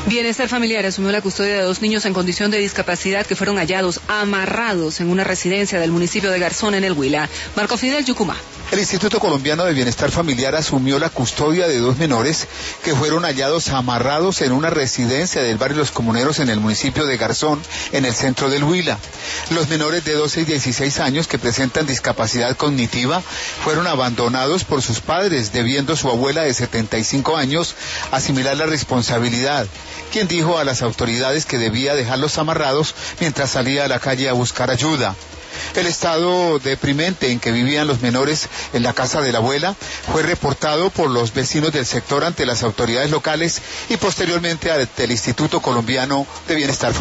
Bienestar Familiar asumió la custodia de 2 niños en condición de discapacidad que fueron hallados amarrados en una residencia del municipio de Garzón, en el Huila. Marco Fidel Yucumá. El Instituto Colombiano de Bienestar Familiar asumió la custodia de 2 menores que fueron hallados amarrados en una residencia del barrio Los Comuneros en el municipio de Garzón, en el centro del Huila. Los menores de 12 y 16 años que presentan discapacidad cognitiva fueron abandonados por sus padres, debiendo su abuela de 75 años asimilar la responsabilidad, quien dijo a las autoridades que debía dejarlos amarrados mientras salía a la calle a buscar ayuda. El estado deprimente en que vivían los menores en la casa de la abuela fue reportado por los vecinos del sector ante las autoridades locales y posteriormente ante el Instituto Colombiano de Bienestar Familiar.